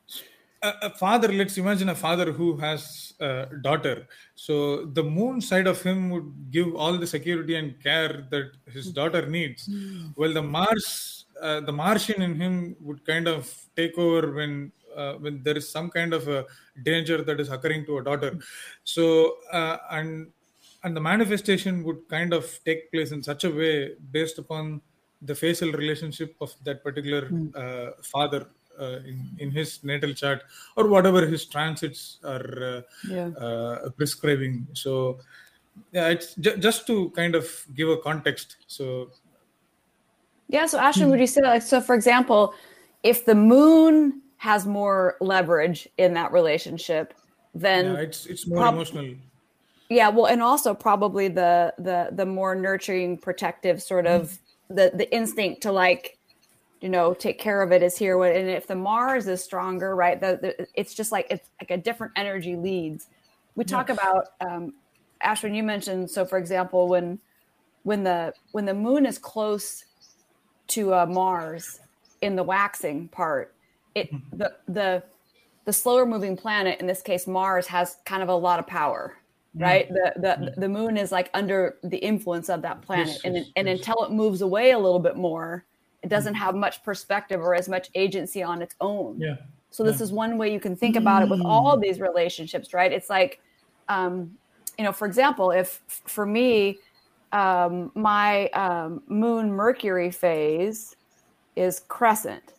A father, let's imagine a father who has a daughter. So the moon side of him would give all the security and care that his daughter needs. Mm. Well, the Mars, uh, the Martian in him would kind of take over when uh, when there is some kind of a danger that is occurring to a daughter. So uh, and and the manifestation would kind of take place in such a way based upon the facial relationship of that particular mm. uh, father. Uh, in, in his natal chart, or whatever his transits are uh, yeah. uh, prescribing. So yeah, it's ju- just to kind of give a context. So yeah. So Ashwin, hmm. would you say, like, so for example, if the moon has more leverage in that relationship, then yeah, it's it's more prob- emotional. Yeah. Well, and also probably the the the more nurturing, protective sort of hmm. the the instinct to, like, you know, take care of it is here. And if the Mars is stronger, right, the, the, it's just like, it's like a different energy leads. We talk yes. about, um, Ashwin, you mentioned, so for example, when, when the, when the moon is close to uh, Mars in the waxing part, it, the, the, the slower moving planet, in this case, Mars, has kind of a lot of power, right? Mm-hmm. The, the, the moon is like under the influence of that planet. Yes, and, yes, and yes. until it moves away a little bit more, it doesn't have much perspective or as much agency on its own. Yeah. So this yeah. is one way you can think about it with all of these relationships, right? It's like, um, you know, for example, if for me, um, my um, moon Mercury phase is crescent.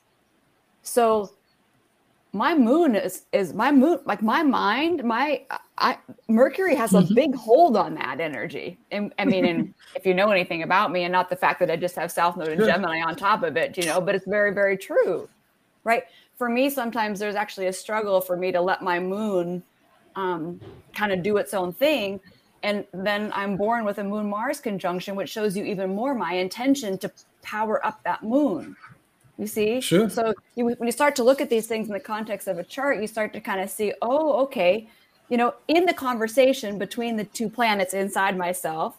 So my moon is, is my moon, like my mind, my, I, Mercury has a big hold on that energy. And I mean, and if you know anything about me, and not the fact that I just have South Node and Gemini on top of it, you know, but it's very, very true, right? For me, sometimes there's actually a struggle for me to let my moon um, kind of do its own thing. And then I'm born with a moon Mars conjunction, which shows you even more my intention to power up that moon. You see? Sure. So you, when you start to look at these things in the context of a chart, you start to kind of see, oh, okay, you know, in the conversation between the two planets inside myself,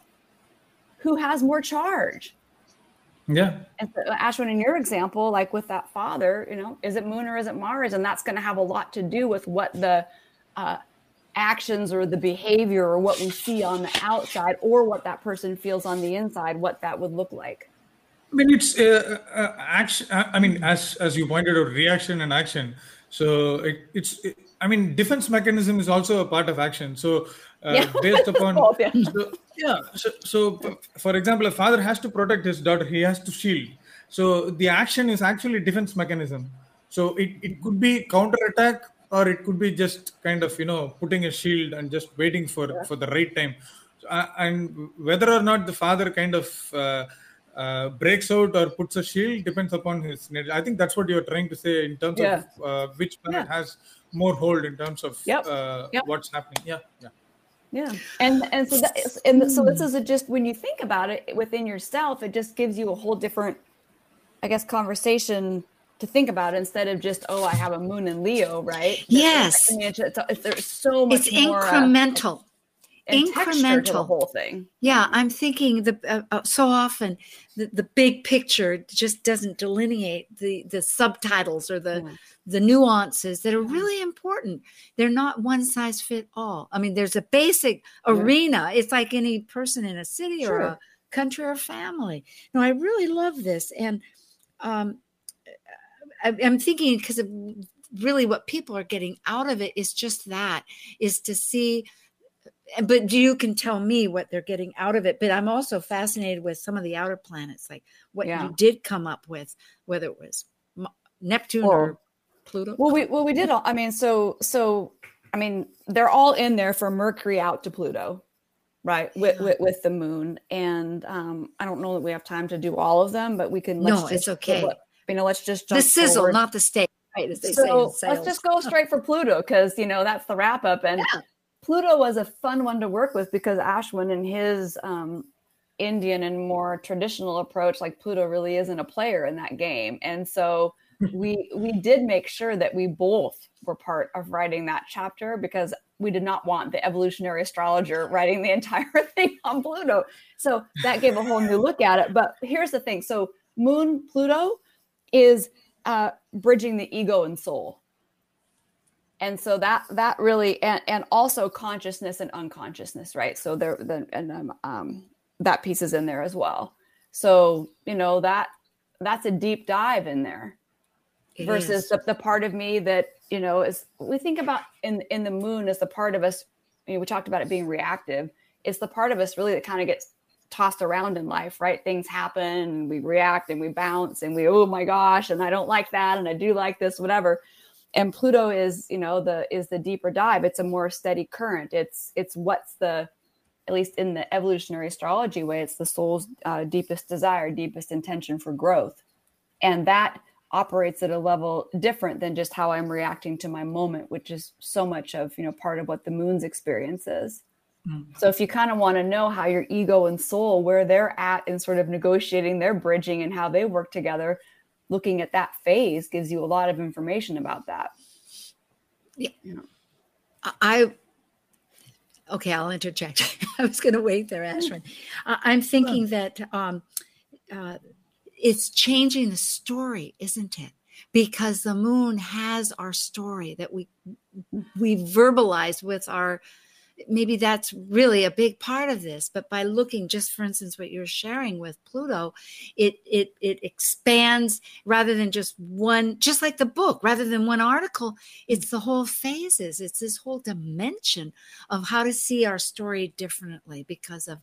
who has more charge? Yeah. And so, Ashwin, in your example, like with that father, you know, is it moon or is it Mars? And that's going to have a lot to do with what the uh, actions or the behavior or what we see on the outside or what that person feels on the inside, what that would look like. I mean, it's uh, uh, action. I mean, as as you pointed out, reaction and action. So it, it's. It, I mean, defense mechanism is also a part of action. So uh, yeah. based upon. Both, yeah. So, yeah. So, so for example, a father has to protect his daughter. He has to shield. So the action is actually defense mechanism. So it, it could be counterattack, or it could be just kind of, you know, putting a shield and just waiting for yeah. for the right time. Uh, and whether or not the father kind of. Uh, Uh, breaks out or puts a shield depends upon his nature. I think that's what you're trying to say in terms yeah. of uh, which planet yeah. has more hold in terms of yep. Uh, yep. what's happening. Yeah, yeah, yeah. And and so that is, and so this is a just when you think about it within yourself, it just gives you a whole different, I guess, conversation to think about instead of just oh, I have a moon in Leo, right? Yes. I mean, it's, it's, it's, there's so much it's more, incremental. Uh, incremental to the whole thing. Yeah, I'm thinking the uh, uh, so often the, the big picture just doesn't delineate the the subtitles or the mm. the nuances that are really important. They're not one size fit all. I mean, there's a basic yeah. arena. It's like any person in a city sure. or a country or family. No, I really love this, and um, I, I'm thinking because really what people are getting out of it is just that, is to see. But you can tell me what they're getting out of it. But I'm also fascinated with some of the outer planets, like what yeah. you did come up with, whether it was Neptune or, or Pluto. Well, we well we did all. I mean, so so I mean, they're all in there for Mercury out to Pluto, right? Yeah. With, with with the moon, and um, I don't know that we have time to do all of them, but we can. Let's no, just, it's okay. You know, let's just jump the sizzle, forward. not the steak. Right, as they so say let's just go straight for Pluto because you know that's the wrap up and. Yeah. Pluto was a fun one to work with because Ashwin and his um, Indian and more traditional approach, like Pluto really isn't a player in that game. And so we we did make sure that we both were part of writing that chapter because we did not want the evolutionary astrologer writing the entire thing on Pluto. So that gave a whole new look at it. But here's the thing. So Moon Pluto is uh, bridging the ego and soul. And so that that really and, and also consciousness and unconsciousness, right? So there the and um, um, that piece is in there as well. So you know that that's a deep dive in there it versus the, the part of me that you know is we think about in in the moon as the part of us. You know, we talked about it being reactive. It's the part of us really that kind of gets tossed around in life, right? Things happen, and we react and we bounce and we oh my gosh, and I don't like that, and I do like this, whatever. And Pluto is, you know, the is the deeper dive. It's a more steady current. It's it's what's the, at least in the evolutionary astrology way, it's the soul's uh, deepest desire, deepest intention for growth, and that operates at a level different than just how I'm reacting to my moment, which is so much of you know part of what the moon's experience is. Mm-hmm. So if you kind of want to know how your ego and soul, where they're at in sort of negotiating their bridging and how they work together. Looking at that phase gives you a lot of information about that. Yeah. You know. I, okay, I'll interject. I was going to wait there, Ashwin. Uh, I'm thinking that um, uh, it's changing the story, isn't it? Because the moon has our story that we we verbalize with our, maybe that's really a big part of this, but by looking just, for instance, what you're sharing with Pluto, it it it expands rather than just one, just like the book, rather than one article, it's the whole phases. It's this whole dimension of how to see our story differently because of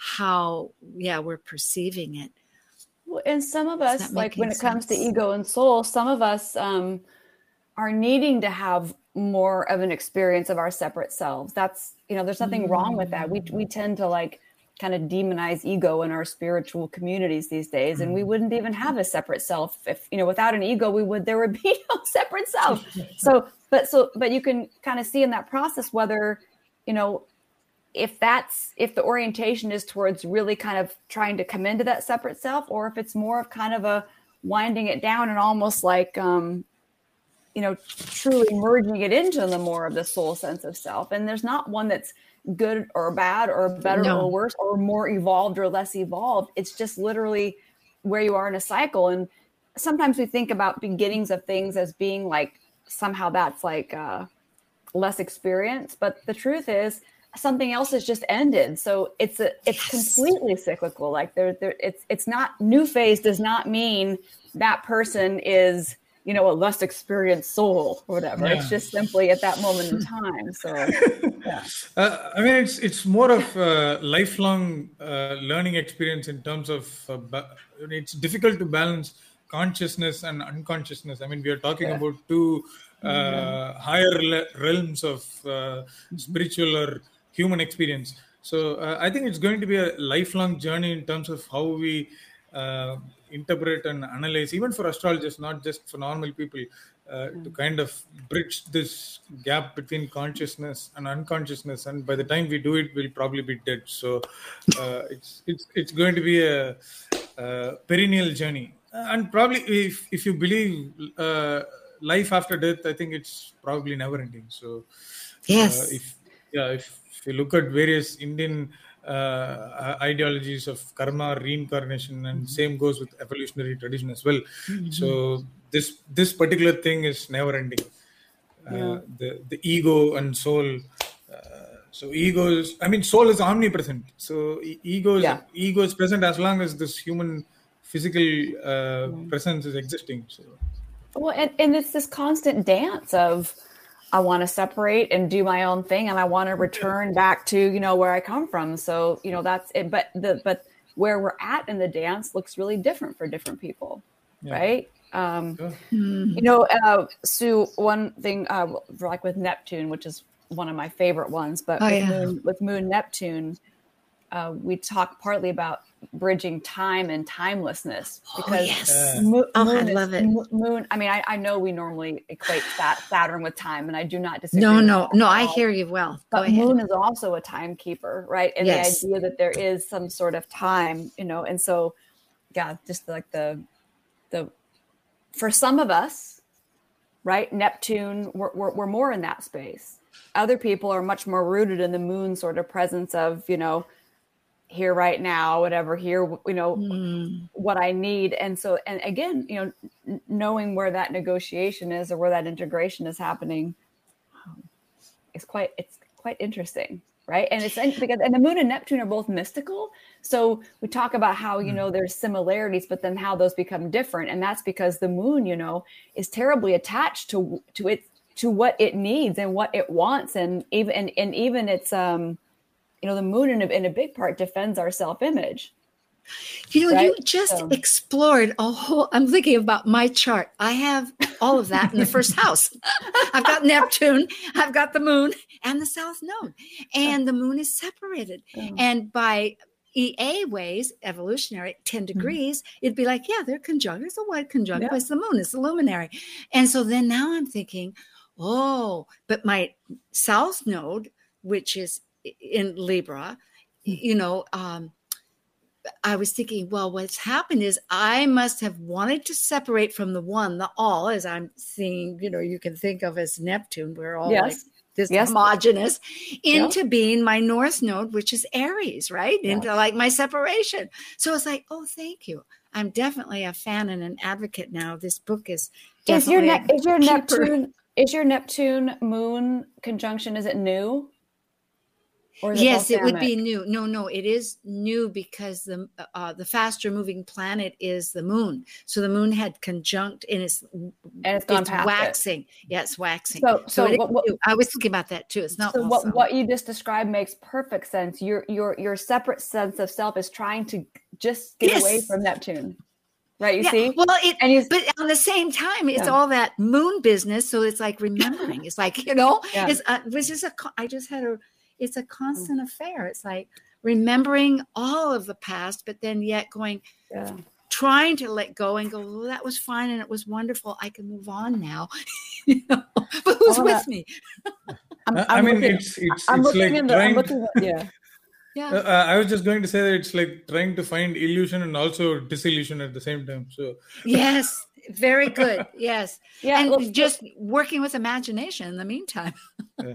how, yeah, we're perceiving it. Well, and some of us, like when it comes to ego and soul, some of us um, are needing to have more of an experience of our separate selves. That's, you know, there's nothing mm-hmm. wrong with that. We we tend to like kind of demonize ego in our spiritual communities these days. And we wouldn't even have a separate self if, you know, without an ego, we would, there would be no separate self. So, but, so, but you can kind of see in that process, whether, you know, if that's, if the orientation is towards really kind of trying to come into that separate self, or if it's more of kind of a winding it down and almost like, um, you know, truly merging it into the more of the soul sense of self. And there's not one that's good or bad or better no. or worse or more evolved or less evolved. It's just literally where you are in a cycle. And sometimes we think about beginnings of things as being like, somehow that's like uh, less experience. But the truth is something else has just ended. So it's a, it's yes. completely cyclical. Like there, there, it's, it's not, new phase does not mean that person is, you know, a less experienced soul or whatever. Yeah. It's just simply at that moment in time. So, yeah. Uh, I mean, it's it's more of a lifelong uh, learning experience in terms of, uh, ba- it's difficult to balance consciousness and unconsciousness. I mean, we are talking yeah. about two uh, mm-hmm. higher le- realms of uh, spiritual or human experience. So uh, I think it's going to be a lifelong journey in terms of how we uh, interpret and analyze, even for astrologers, not just for normal people, uh, mm. to kind of bridge this gap between consciousness and unconsciousness. And by the time we do it, we'll probably be dead. So uh, it's it's it's going to be a, a perennial journey. And probably if if you believe uh, life after death, I think it's probably never ending. So yes, uh, if yeah, if, if you look at various Indian Uh, ideologies of karma, reincarnation, and mm-hmm. same goes with evolutionary tradition as well. Mm-hmm. So this this particular thing is never ending. Uh, yeah. The the ego and soul. Uh, so ego is, I mean, soul is omnipresent. So e- ego is yeah. ego is present as long as this human physical uh, mm-hmm. presence is existing. So well, and, and it's this constant dance of, I want to separate and do my own thing, and I want to return back to, you know, where I come from. So, you know, that's it. But the but where we're at in the dance looks really different for different people, yeah. right? Um, sure. You know, uh, Sue, one thing, uh, like with Neptune, which is one of my favorite ones, but oh, with, yeah. Moon, with Moon Neptune, uh, we talk partly about bridging time and timelessness, because oh, yes. Moon, oh, moon I love is, it. Moon. I mean, I, I know we normally equate Saturn with time, and I do not disagree. No, with no, that no. I hear you well. Go but ahead. Moon is also a timekeeper, right? And yes. the idea that there is some sort of time, you know, and so, yeah, just like the, the, for some of us, right? Neptune, we're, we're, we're more in that space. Other people are much more rooted in the Moon sort of presence of, you know, here right now, whatever, here, you know, mm. what I need. And so, and again, you know, n- knowing where that negotiation is or where that integration is happening um, is quite, it's quite interesting. Right. And it's because, and the Moon and Neptune are both mystical. So we talk about how, you know, there's similarities, but then how those become different. And that's because the Moon, you know, is terribly attached to, to it, to what it needs and what it wants. And even, and, and even it's, um, you know, the Moon in a, in a big part defends our self-image. You know, right? you just so. explored a whole, I'm thinking about my chart. I have all of that in the first house. I've got Neptune, I've got the Moon and the South Node, and the Moon is separated. Mm. And by E A ways, evolutionary, ten degrees, mm. it'd be like, yeah, they're conjunct. There's a white conjunct, yeah. It's the Moon, it's the luminary. And so then now I'm thinking, oh, but my South Node, which is in Libra, you know, um, I was thinking, well, what's happened is I must have wanted to separate from the one, the all, as I'm seeing, you know, you can think of as Neptune. We're all yes. like this yes. homogenous into yeah. being my North Node, which is Aries, right? Yeah. Into like my separation. So it's like, oh, thank you. I'm definitely a fan and an advocate now. This book is definitely is your, ne- is your Neptune, is your Neptune Moon conjunction, is it new? Or is it Yes, it would be balsamic? new. No, no, it is new because the uh, the faster moving planet is the moon. So the moon had conjunct and it's And it's gone it's past it. waxing. Yeah, it's waxing. So, So, so it is what, what, new. I was thinking about that too. It's not so what, balsamic. what you just described makes perfect sense. Your, your, your separate sense of self is trying to just get Yes. away from Neptune. Right. You Yeah, see? well, it, And you- but on the same time, it's Yeah. all that moon business. So it's like remembering. It's like, you know, Yeah. it's uh, which is a. co- I just had a. It's a constant affair. It's like remembering all of the past, but then yet going, Yeah. trying to let go and go. Well, that was fine and it was wonderful. I can move on now. You know? But who's All with that- me? I'm, I I'm mean, looking, it's it's I'm it's looking like in the, I'm trying. looking at, yeah. Yeah. Uh, uh, I was just going to say that it's like trying to find illusion and also disillusion at the same time. So Yes. Very good. Yes. Yeah. And look, just working with imagination in the meantime. yeah.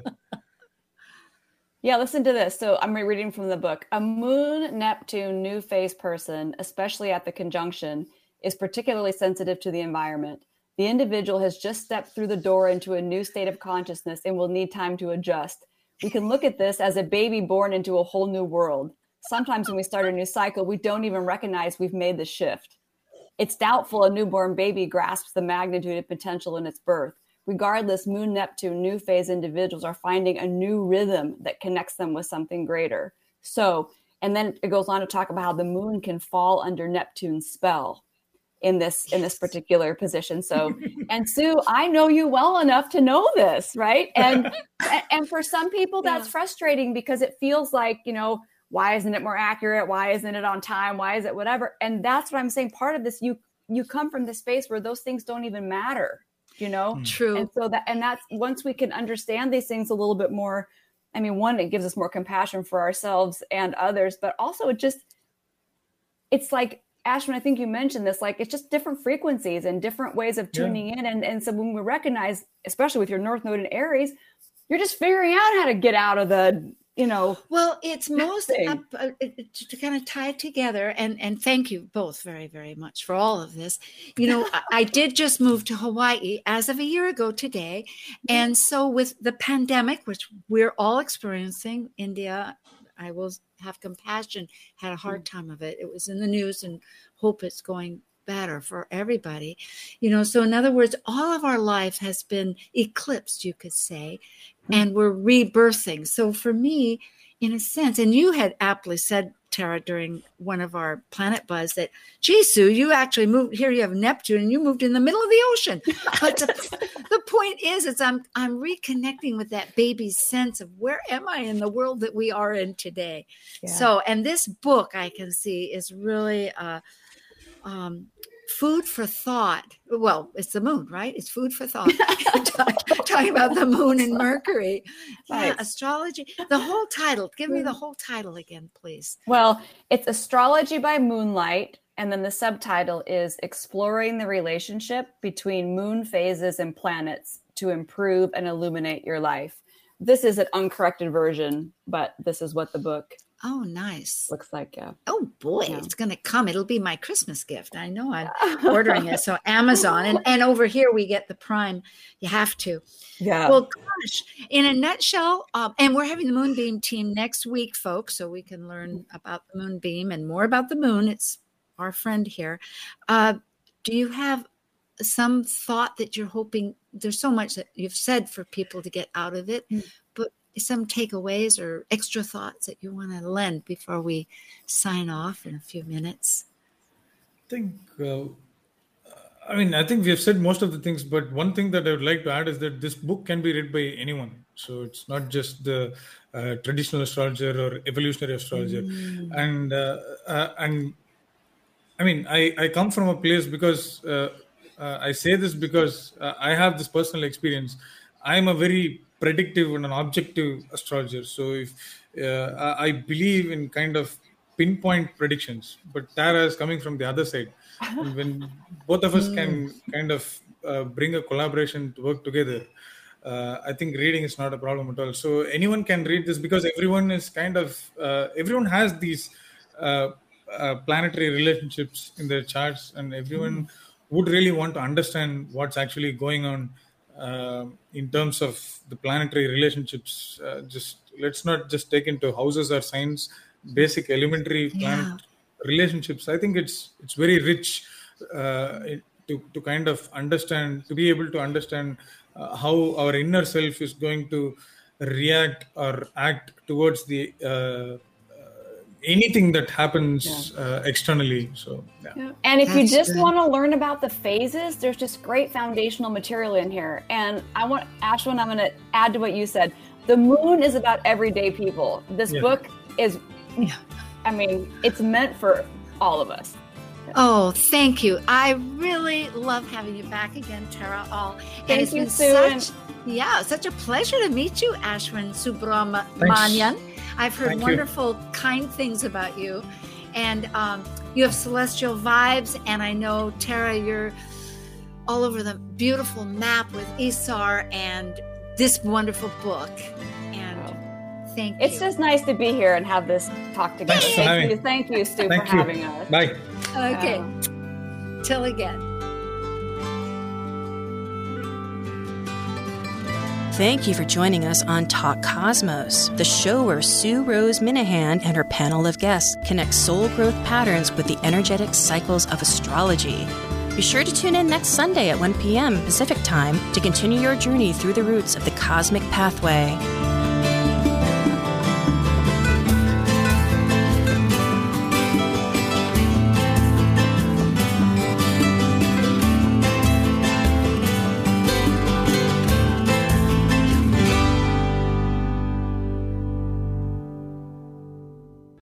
Yeah, listen to this. So I'm reading from the book. A moon Neptune new phase person, especially at the conjunction, is particularly sensitive to the environment. The individual has just stepped through the door into a new state of consciousness and will need time to adjust. We can look at this as a baby born into a whole new world. Sometimes when we start a new cycle, we don't even recognize we've made the shift. It's doubtful a newborn baby grasps the magnitude of potential in its birth. Regardless, Moon Neptune new phase individuals are finding a new rhythm that connects them with something greater. So, and then it goes on to talk about how the moon can fall under Neptune's spell in this in this particular position. So, and Sue, I know you well enough to know this, right? And and for some people that's Yeah. frustrating because it feels like, you know, why isn't it more accurate? Why isn't it on time? Why is it whatever? And that's what I'm saying. Part of this, you you come from the space where those things don't even matter, you know? True. And so that, and that's once we can understand these things a little bit more. I mean, one, it gives us more compassion for ourselves and others, but also it just, it's like, Ashwin, I think you mentioned this, like, it's just different frequencies and different ways of tuning in. And, and so when we recognize, especially with your North Node in Aries, you're just figuring out how to get out of the, you know, Well, it's most thing. up, uh, it- to kind of tie it together, and and thank you both very very much for all of this. You know, I, I did just move to Hawaii as of a year ago today, and so with the pandemic, which we're all experiencing, India, I will have compassion, had a hard time of it. It was in the news, and hope it's going better for everybody. You know, so in other words, all of our life has been eclipsed, you could say, and we're rebirthing. So for me, in a sense, and you had aptly said, Tara, during one of our Planet Buzz that, gee, Sue, you actually moved here. You have Neptune and you moved in the middle of the ocean. But the, the point is, is I'm, I'm reconnecting with that baby's sense of where am I in the world that we are in today? Yeah. So, and this book I can see is really, uh, um, food for thought. Well, it's the moon, right? It's food for thought. Talking about the moon and Mercury. Yeah, Right. astrology. The whole title. Give me the whole title again, please. well, it's Astrology by Moonlight. And then the subtitle is Exploring the Relationship Between Moon Phases and Planets to Improve and Illuminate Your Life. This is an uncorrected version, but this is what the book Oh, nice. looks like. Yeah. Oh boy, Yeah. it's going to come. It'll be my Christmas gift. I know I'm ordering it. So Amazon, and, and over here we get the Prime. You have to. Yeah. Well, gosh, in a nutshell, um, and we're having the Moonbeam team next week, folks, so we can learn about the Moonbeam and more about the moon. It's our friend here. Uh, do you have some thought that you're hoping? There's so much that you've said for people to get out of it, Mm. but some takeaways or extra thoughts that you want to lend before we sign off in a few minutes? I think, uh, I mean, I think we have said most of the things, but one thing that I would like to add is that this book can be read by anyone. So it's not just the uh, traditional astrologer or evolutionary astrologer. Mm. And, uh, uh, and I mean, I, I come from a place because uh, uh, I say this because uh, I have this personal experience. I'm a very predictive and an objective astrologer. So if uh, I believe in kind of pinpoint predictions, but Tara is coming from the other side. And when both of us can kind of uh, bring a collaboration to work together, uh, I think reading is not a problem at all. So anyone can read this because everyone is kind of, uh, everyone has these uh, uh, planetary relationships in their charts, and everyone would really want to understand what's actually going on uh, in terms of the planetary relationships. Uh, just let's not just take into houses or signs, basic elementary planet yeah. relationships. I think it's it's very rich uh, to to kind of understand, to be able to understand uh, how our inner self is going to react or act towards the uh, anything that happens yeah. uh, externally. So yeah. Yeah. And if That's you just good. want to learn about the phases, there's just great foundational material in here. And I want, Ashwin, I'm going to add to what you said. The moon is about everyday people. This yeah. book is, Yeah. I mean, it's meant for all of us. Oh, thank you. I really love having you back again, Tara All. And Thank it's you, been Sue. such, yeah, such a pleasure to meet you, Ashwin Subramanian. I've heard Thank wonderful, you. kind things about you. And um, you have celestial vibes. And I know, Tara, you're all over the beautiful map with Isar and this wonderful book. And thank you. It's just nice to be here and have this talk together. Thanks for Thank having you. me. Thank you, Stu, Thank for you. having us. Bye. Okay. Um, Till again. Thank you for joining us on Talk Cosmos, the show where Sue Rose Minahan and her panel of guests connect soul growth patterns with the energetic cycles of astrology. Be sure to tune in next Sunday at one p.m. Pacific Time to continue your journey through the roots of the cosmic pathway.